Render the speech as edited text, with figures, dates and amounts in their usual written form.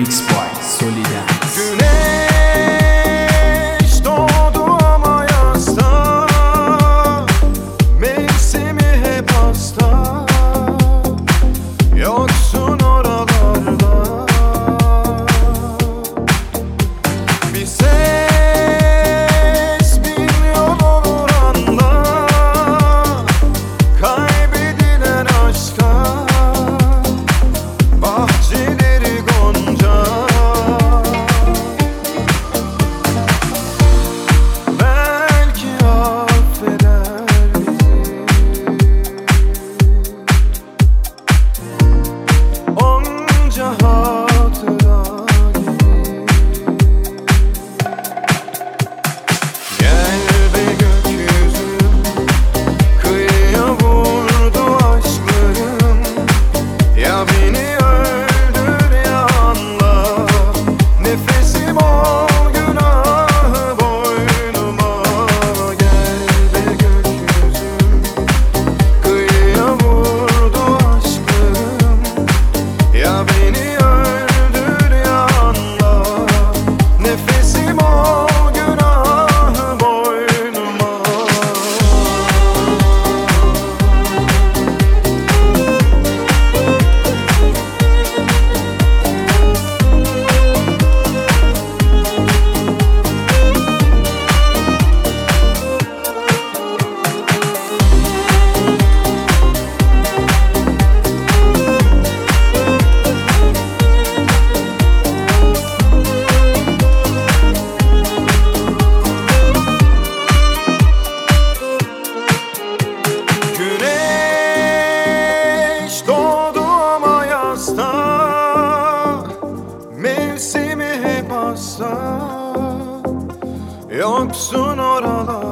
Remix by Solidance. Güneş doğdu ama yasta, mevsimi hep hasta. Yoksun oralarda, bir ses bin yol olur anda, kaybedilen aşka bahçeleri gonca. Belki affeder bizi onca hatıra gibi. Gel be gökyüzüm, kıyıya vurdu aşklarım. Ya beni öldür ya anla, nefesim ol günahı boynuma. Gel be gökyüzüm, kıyıya vurdu aşklarım. Ya beni öldür ya anla, nefesim ol günahı boynuma. Güneş doğdu ama yasta, mevsimi hep hasta. Yoksun oralarda.